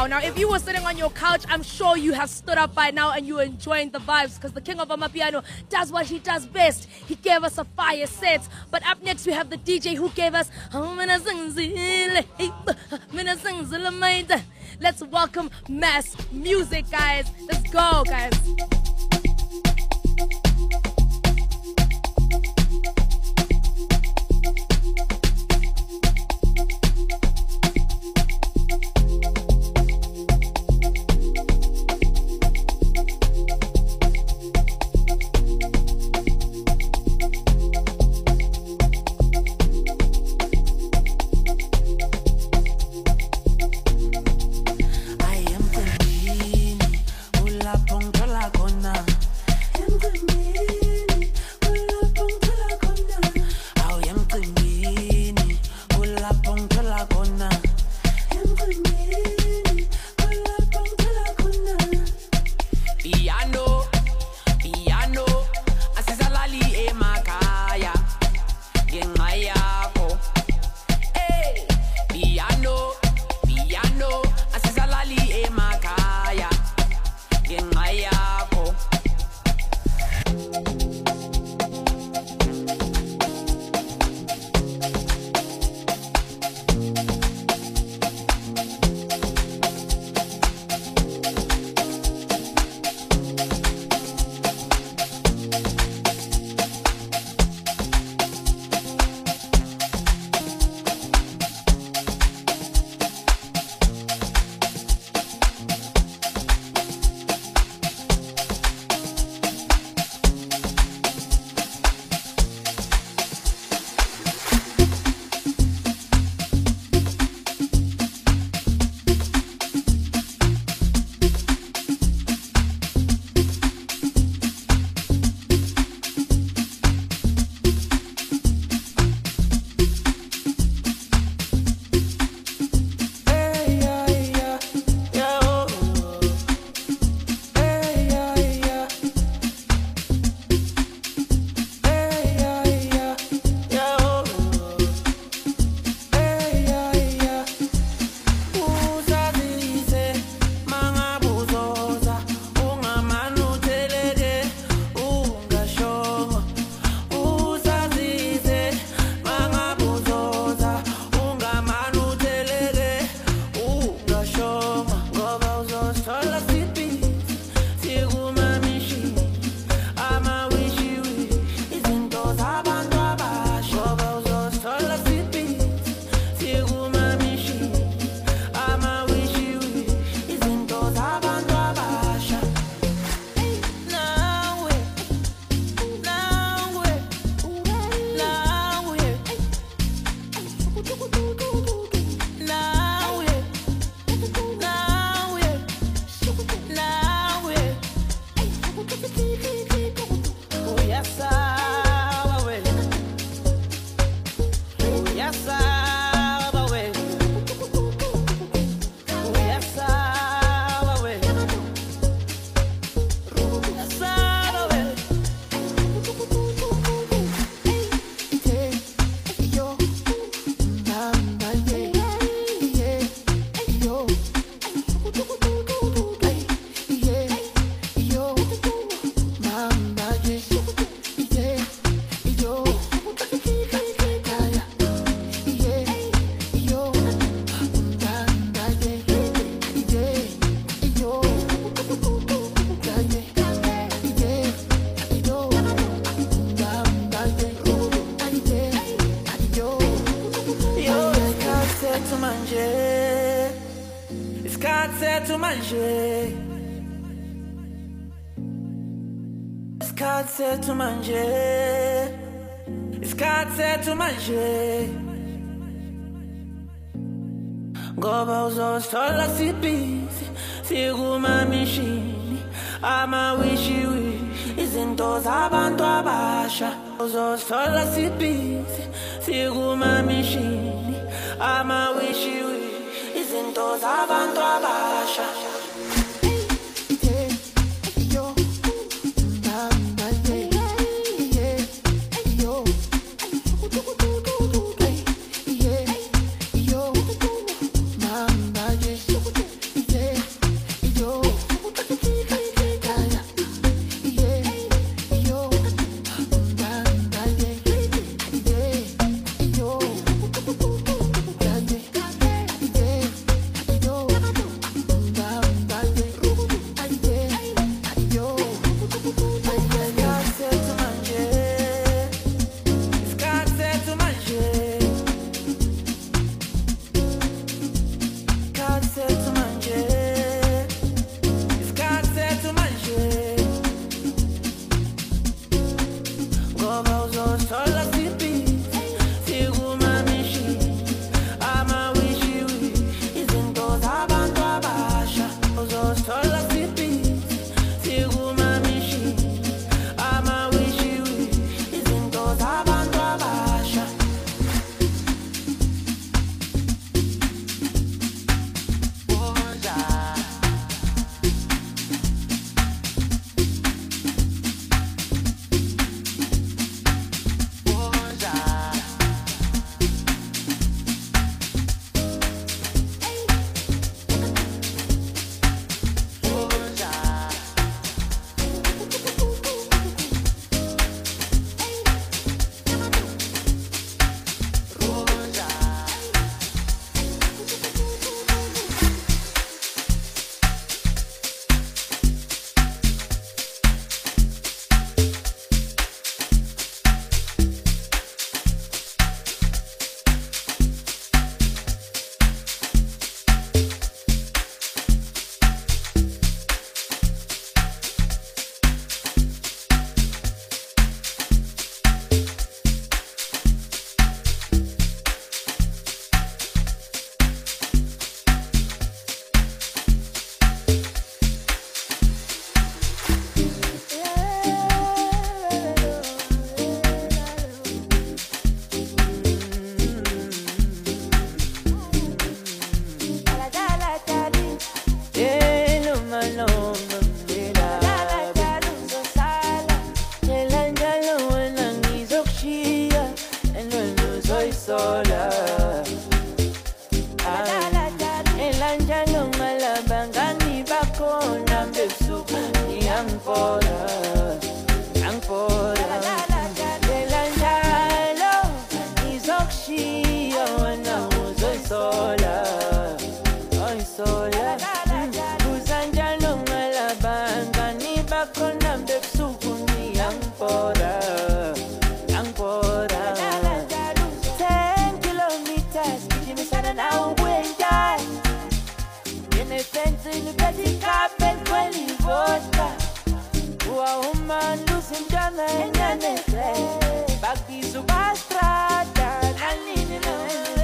Wow. Now, if you were sitting on your couch, I'm sure you have stood up by now and you're enjoying the vibes because the king of Amapiano does what he does best. He gave us a fire set. But up next, we have the DJ who gave us... Let's welcome Mass Music, guys. Let's go, guys. Scazze tu mangi, scazze tu mangi. Ngoba uzosthola sibhizi sikuma mishini amawishi wishi izinto zabantu abasha. Uzosthola sibhizi sikuma mishini amawishi wishi izinto zabantu abasha. Yeah. umntwana enyanethwe bakiza ubastrada nanini lo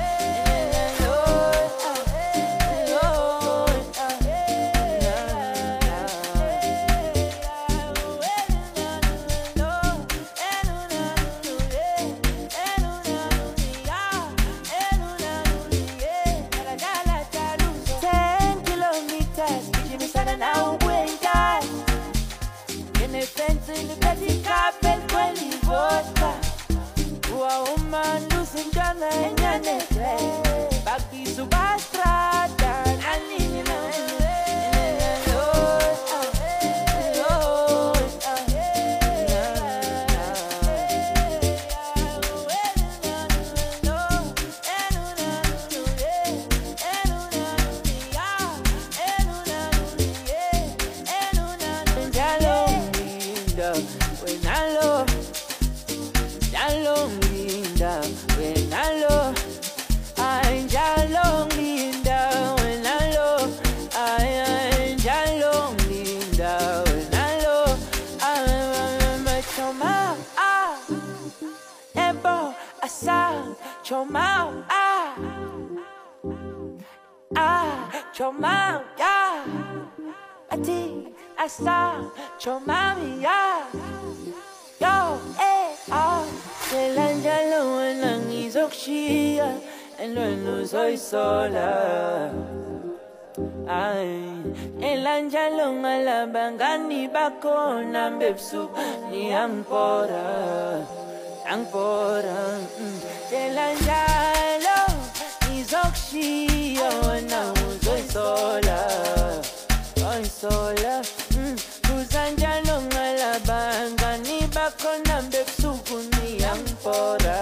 soy sola ay elanjalo ngalabangani bakhona bebsu ni angpora elanjalo izokshiya wena soy sola kuzanjalo ngalabangani bakhona bebsu ni angpora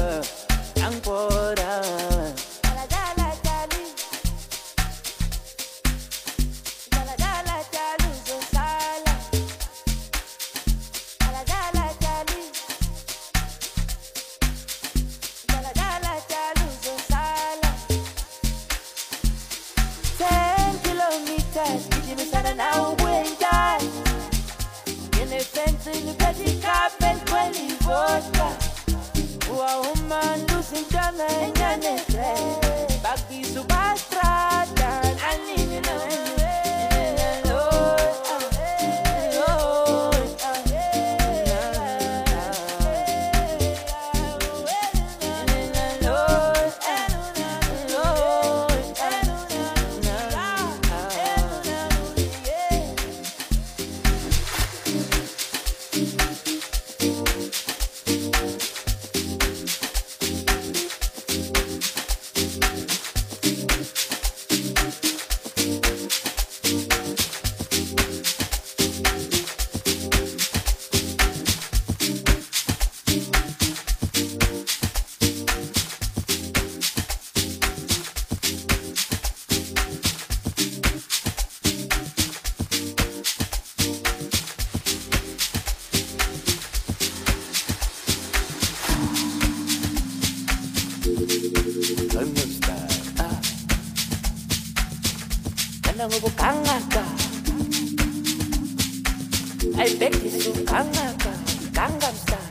I beg you to Gangnam Style.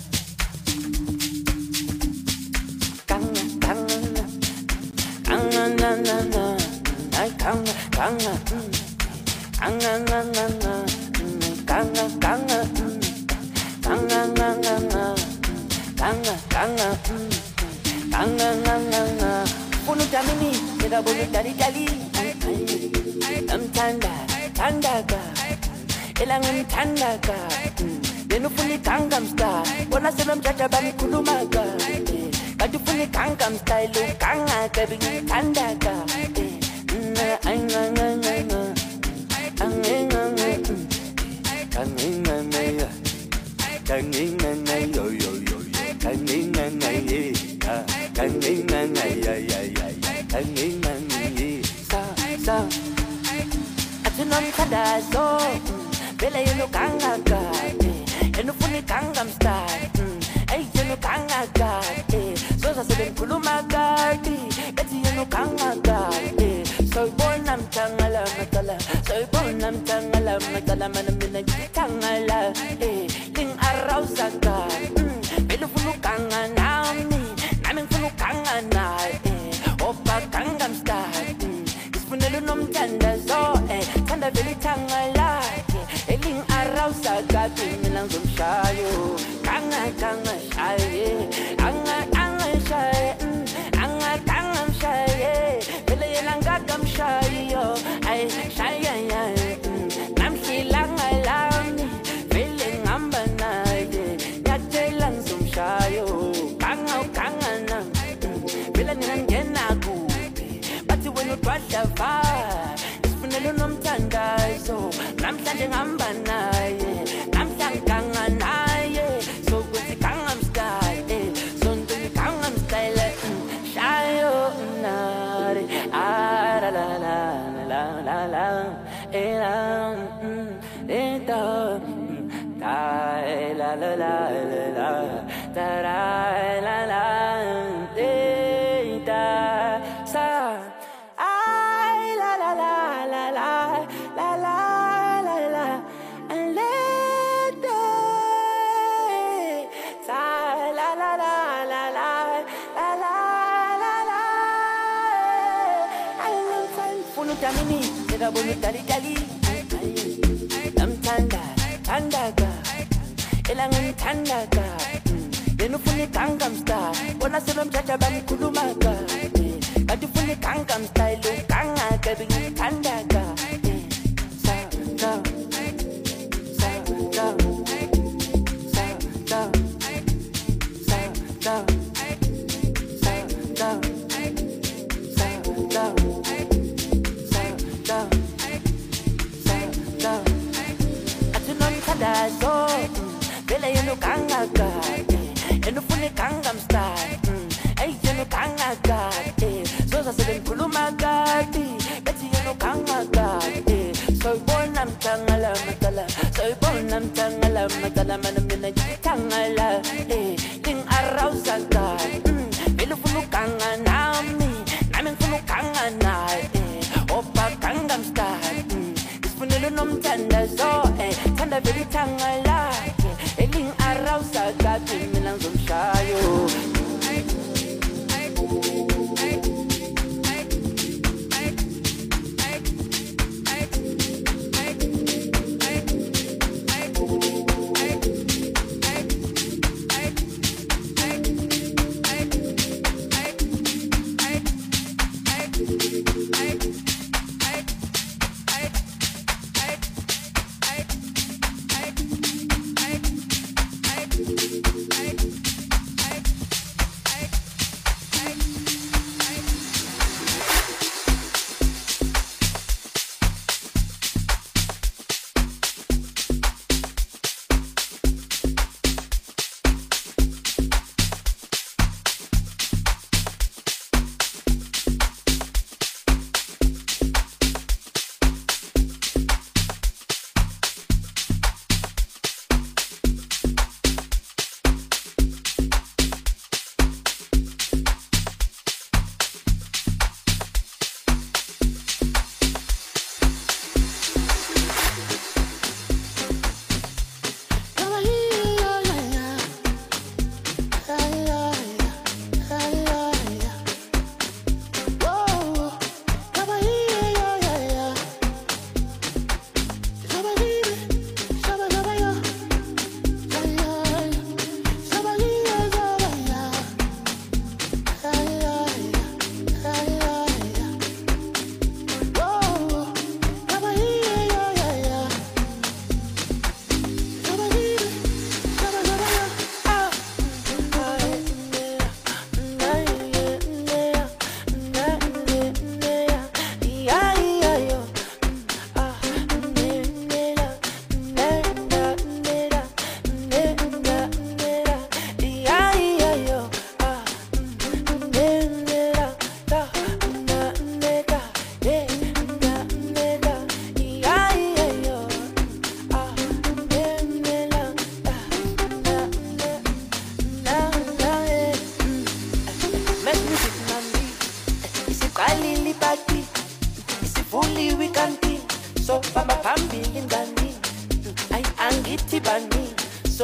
Elangan tandaka Denufuni Gangnam Style Wana selam jaja bani kulumaga Kadufuni Gangnam Style Ganga bini tandaka Bela you no Gangnam and funny Gangnam Style. Hey, you no Gangnam so I said Kulumaga, Betty you no Gangnam so born I'm Tangala Matala, so born I'm Tangala Matala, Manamina Tangala, Ling arouse God. Vele ufuna ukuganga nami, nami ngifuna ukuganga naye. Opa Gangnam Style. Isifunela unomthandazo, thanda vele ithanga lakhe. Eling arouse God, mina ngizomshayo. Ganga shaye, anga shaye, anga shaye. Vele yena ngakamshayo, ay shaye yaye. Namshilanga lami, vele ngihamba naye. Ngiyatshela ngizomshayo, ganga na. Vele ningangena kuphi, bathi wena udwadlava. Isifunela unomthandazo, namhlanje ngihamba naye. Namhlanje ganga naye, sokuthi Gangnam Style, sontweni Gangnam Style. Shayo nare, la la la la la, la la la la la, da la la, da sa, ay la la la la la la la la la, and let sa la la la la la la la la la. I love time for no damini, nigga bonu dali dali. Tandaga, elangan tandaga. Then ufuni Gangnam Style, bona senomjaja bamkhulumaga. Kati ufuni Gangnam Style, ukanga kabingi tandaga. Sa sa sa sa sa sa sa sa sa sa sa. Atunonthadazo, vele yenu kangaga, yenu funi Gangnam Style, ay yenu kangaga, soza sebenkhulumaga, bethi yenu kangaga, soyibona mthangala matala, soyibona mthangala matala, mana mina ngithangala, ling arouse God, vele ufuna ukuganga nami, nami ngifuna ukuganga naye, opa Gangnam Style. Isifunela unomthandazo, thanda vele ithanga lakhe. Eling arouse God, mina ngizomshayo.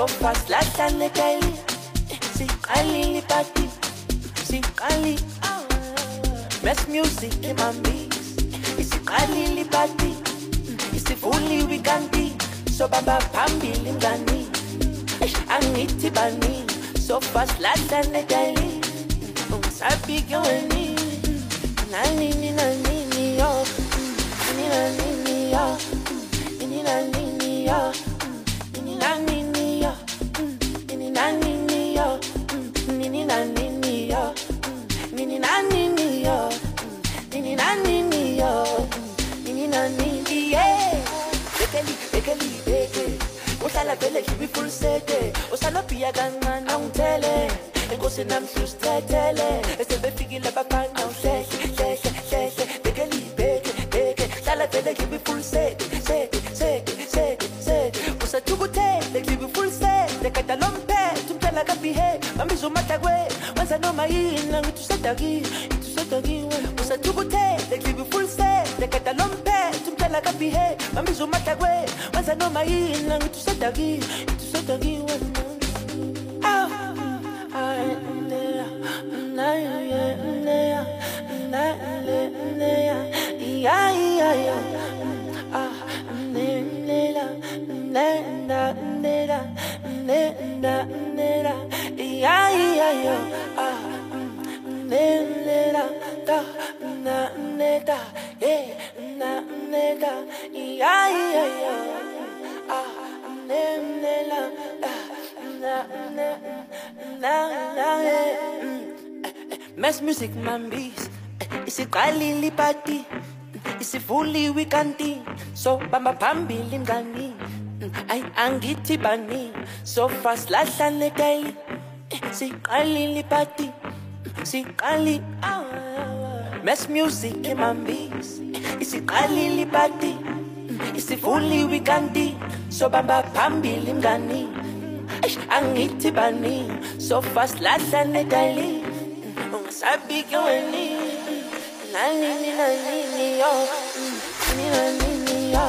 so fast lahlane daily siqalile party siqali best music in my mix isiqalile party isifuli weekandi so baba phambili ngani angithi bani so fast lahlane daily ungasabi kweni nani yo nani yo nani yo Uhlala vele ngibe full sete usalophiya kancane awungithele enkosi namhlustethele esebefikile abafana awuhlehle beke hlala vele ngibe full sete usathukuthele ngibe full sete kade lomphethe umtshela kabehave bambiza umatakwe wenza noma yini ngithi usadakiwe usathukuthele ngibe full sete kade lomphethe umtshela kabehave bambiza umatakwe wenza noma yini ngithi usadakiwe Mass music mambis isiqalile party isifuli weekandi so bamba phambili mngani ay angithi bani so fast lahlane daily siqalile party siqali mass music mambis isiqalile party isifuli weekandi so bamba phambili mngani angithi bani so fast lahlane daily ungasabi kweni nani yo nani yo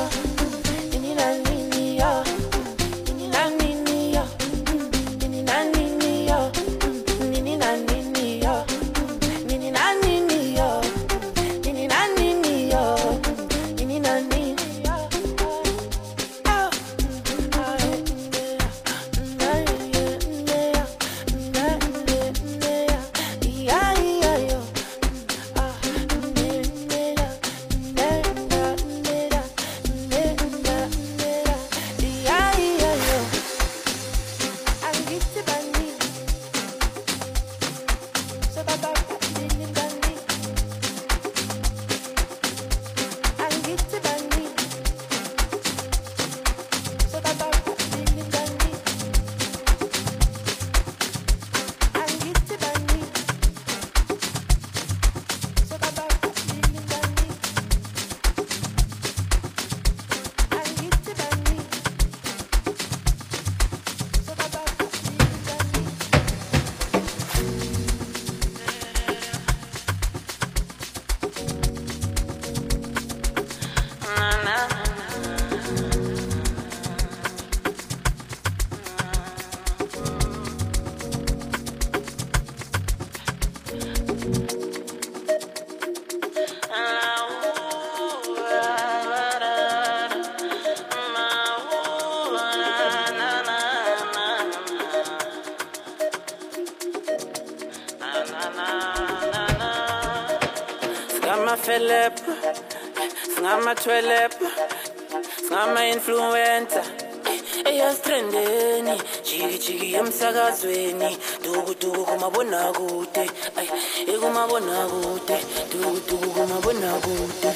Philip, Ngama Twelep, Ngama Influencer. Eyas trendeni, chiki emsakazweni, dugu kumabonakude, kumabonakude, dugu kumabonakude.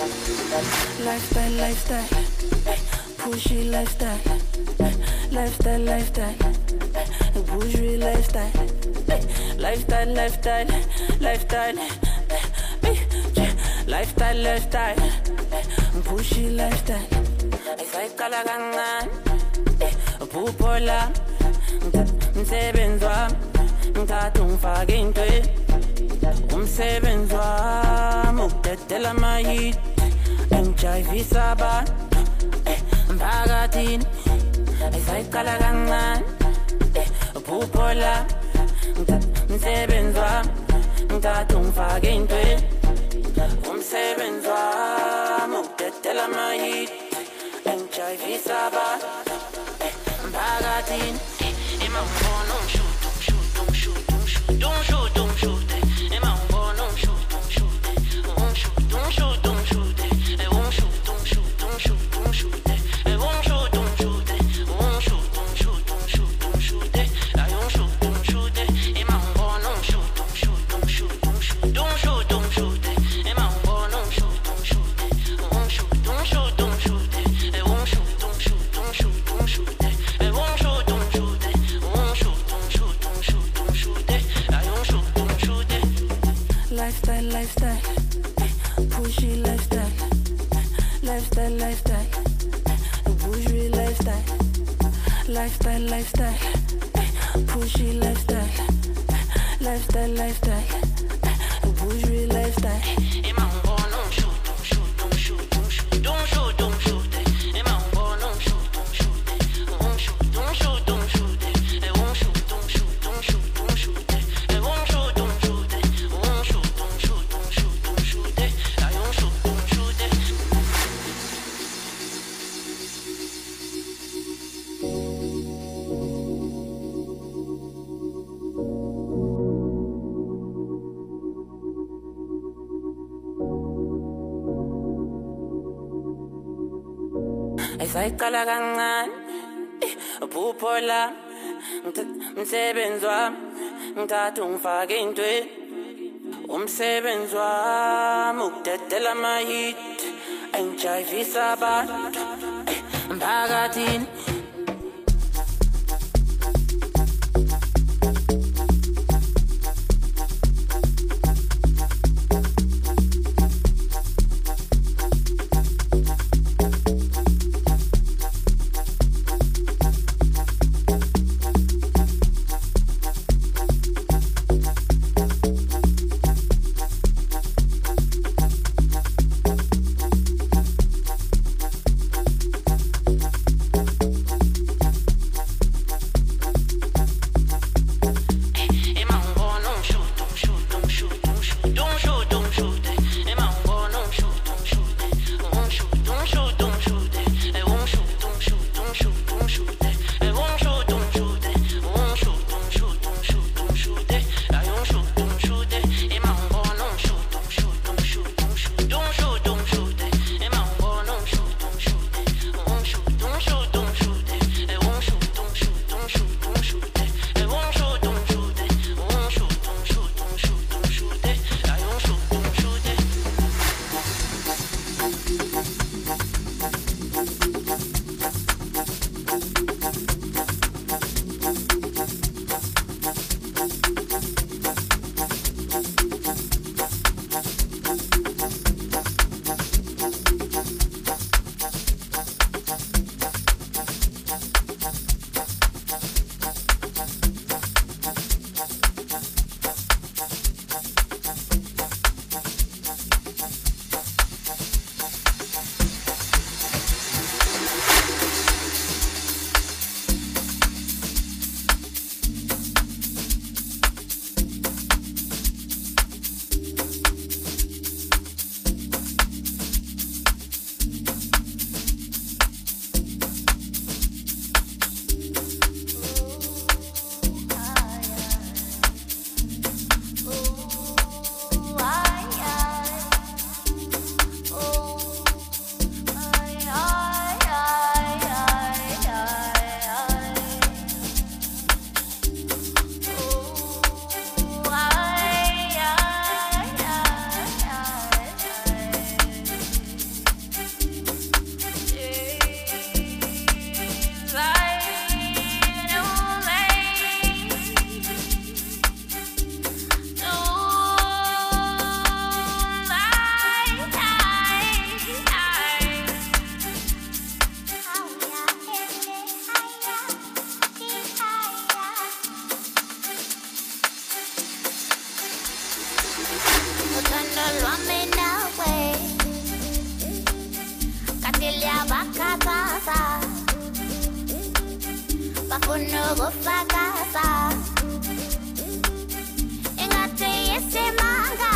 Lifestyle, pushy lifestyle, pushy lifestyle, lifestyle, pushy lifestyle. Ayikala kancane, phuphola, umsebenzi wami, ngithatha ungifake intweni. Umsebenzi wami ukudedela ama-hit, engijayivisa abantu emphakathini, Esayiqala kancane Phuphola Msebenzi wami Ngithatha ungifake intweni Umsebenzi wami Ukudedela ama-hit Engijayivisa abantu Mphakathini Ima ngibona ungishute Ima ngibona ungishute Lifestyle, pushy lifestyle, bourgeois lifestyle, pushy lifestyle, bourgeois lifestyle. Esayiqala kancane Phuphola Msebenzi wami Ngithatha ungifake intweni Umsebenzi wami Ukudedela ama-hit Engijayivisa abantu Mphakathini bafuna ukufakaza engathi isimanga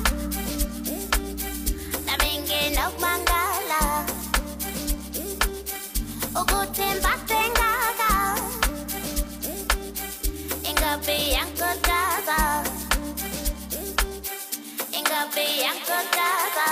nami nginokubangala ukuthi mbathengaka ingabe yankotaza ingabe yankotaza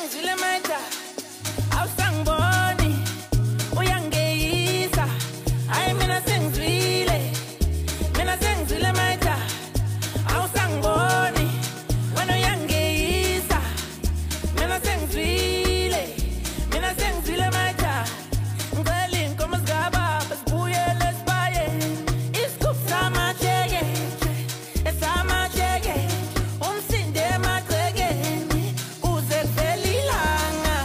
sengizile maita awusangiboni uyangeyisa hayi mina sengizile maita awusangiboni wena uyangeyisa mina sengizile maita ngicela inkomo zikaba basibuyele sibaye isigubhu samajeke esamajeke umsinde emagcekeni kuze kuvele ilanga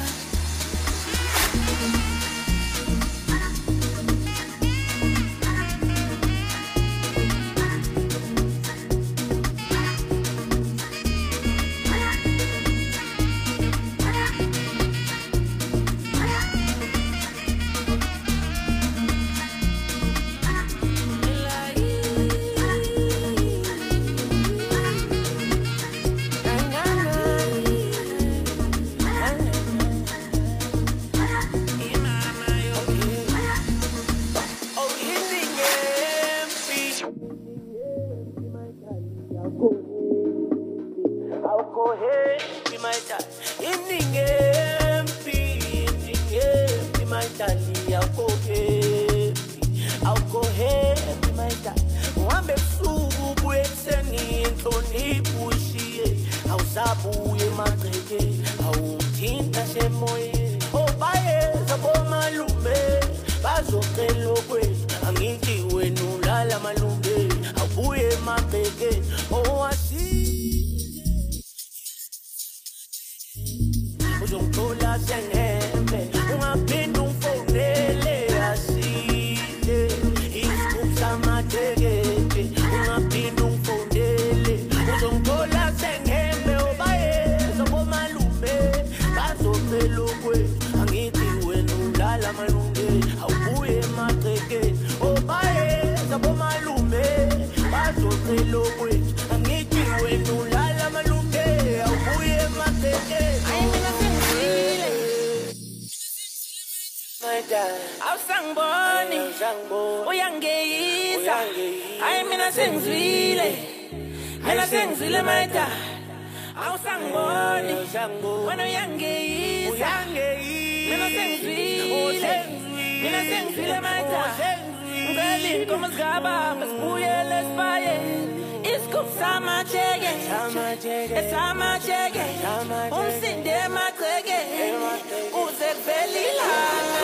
awusangiboni uyangeyisa hayi mina sengizile maita awusangiboni wena uyangeyisa mina sengizile maita ngicela inkomo zikaba basibuyele sibaye isigubhu samajeke esamajeke umsinde emagcekeni kuze kuvele ilanga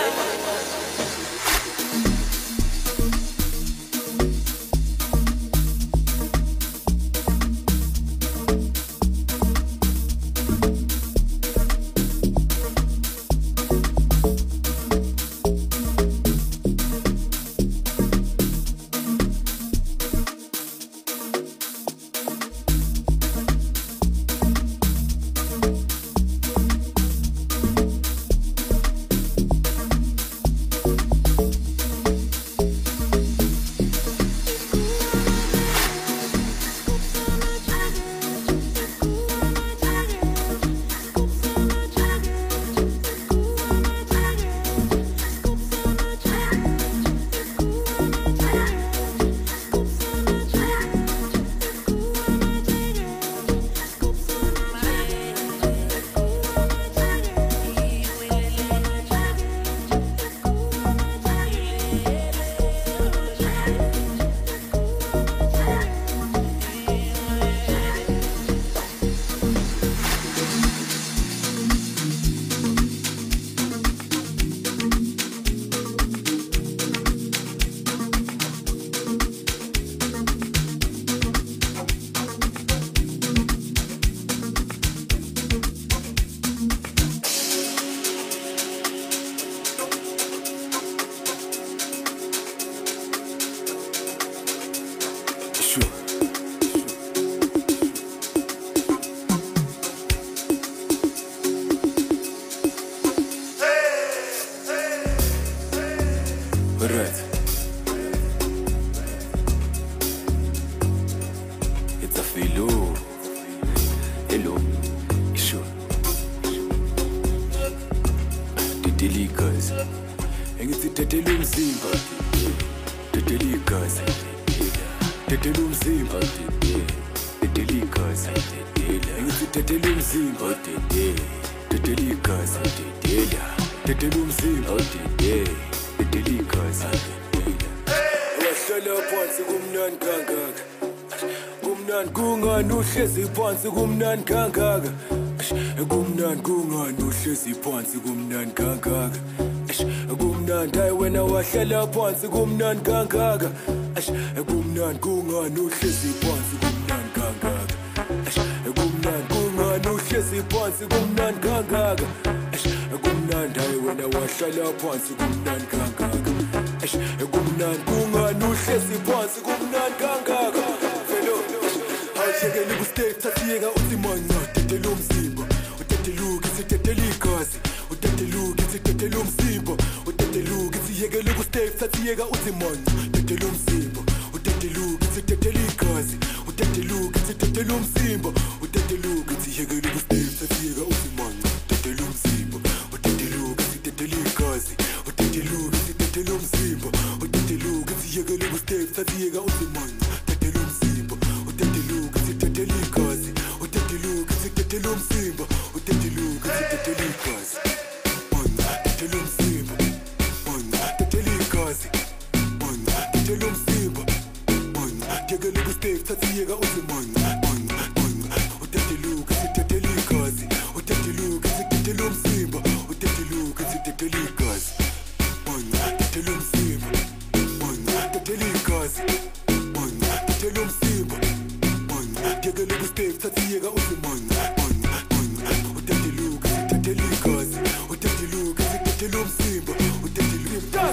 Tetelikas, Tetelumzimba, Tetelikas, wahlala phansi kumnandi kangaka, kumnandi kungani uhlezi phansi kumnandi kangaka, kumnandi kungani uhlezi phansi kumnandi kangaka, kumnandi hayi wena wahlala phansi kumnandi kangaka, kumnandi kungani uhlezi phansi kumnandi kangaka, kumnandi kungani uhlezi phansi kumnandi kangaka, kumnandi hayi wena wahlala phansi kumnandi kangaka, kumnandi kungani uhlezi phansi kumnandi kangaka. Velo awushekeli ku-stage thathiyeka uthi manca tetela umzimba, uteteluka isitetela igazi, uteteluka isitetela umzimba, uteteluka isiyekele ku-stage thathiyeka uthi manca tetela umzimba, uteteluka isitetela igazi, uteteluka isitetela umzimba, uteteluka isiyekele ku-stage thathiyeka uthi manca tetela umzimba, uteteluka isitetela igazi, uteteluka isitetela umzimba, uteteluka isiyekele ku-stage thathiyeka uthi manca tetela umzimba, uteteluka isitetela igazi, uteteluka isitetela umzimba, uteteluka isitetela igazi, manca tetela umzimba, manca tetela igazi, manca tetela umzimba, manca yekele ku-stage thathiyeka uthi manca, manca uteteluka isitetela igazi, uteteluka isitetela umzimba, uteteluka isitetela igazi, manca tetela umzimba, manca tetela igazi, manca tetela umzimba, manca yekele ku-stage thathiyeka uthi manca, manca uteteluka isitetela igazi, uteteluka isitetela umzimba, uteteluka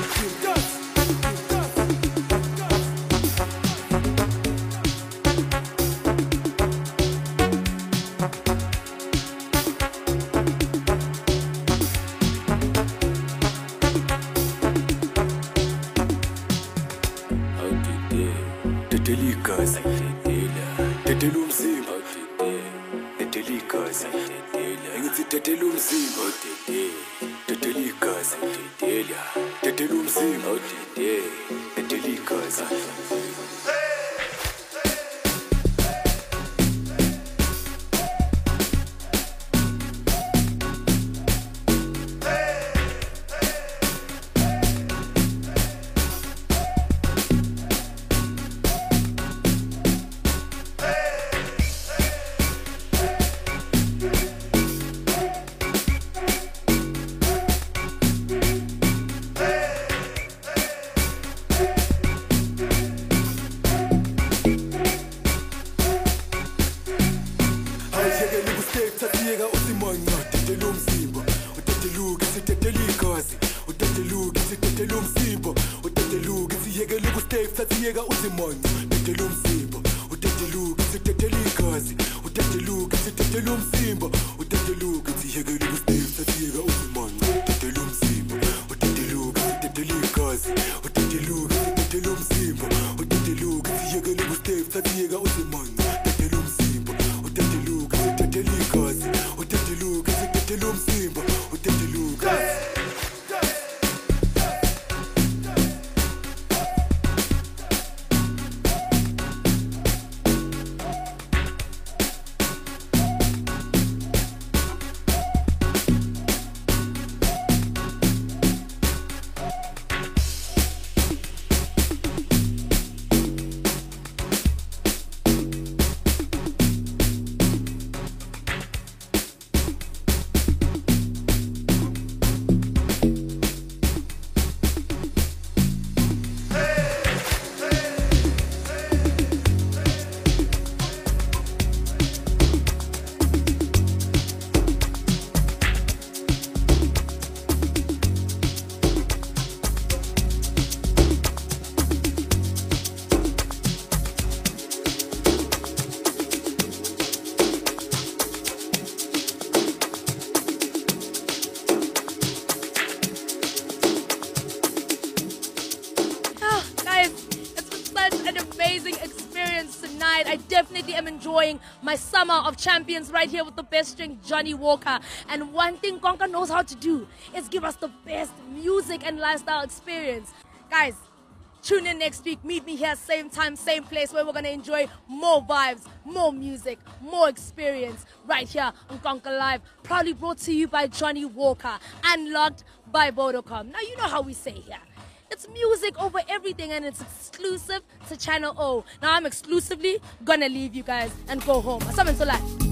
Tetelikas, tetela umzimba, tetelikas, engithi tetela umzimba, tetelikas, tetela umzimba, tetelikas. Thathiyeka uthi manca tetela umzimba, uteteluka isitetela igazi, uteteluka isitetela umzimba, uteteluka isiyekele ku-stage thathiyeka uthi manca tetela umzimba, uteteluka isitetela igazi, uteteluka isitetela umzimba, uteteluka isiyekele ku-stage thathiyeka uthi manca tetela umzimba, uteteluka isitetela igazi, uteteluka isitetela umzimba, uteteluka isiyekele ku-stage thathiyeka uthi manca tetela umzimba, uteteluka isitetela igazi, uteteluka isitetela umzimba, uteteluka I definitely am enjoying my summer of champions right here with the best string, Johnny Walker. And one thing Konka knows how to do is give us the best music and lifestyle experience. Guys, Tune in next week. Meet me here, same time, same place, where we're going to enjoy more vibes, more music, more experience right here on Conquer Live. Proudly brought to you by Johnny Walker and logged by Vodacom. Now, you know how we say here. It's music over everything, and it's exclusive to Channel O. Now, I'm exclusively going to leave you guys and go home. Asamen Solai.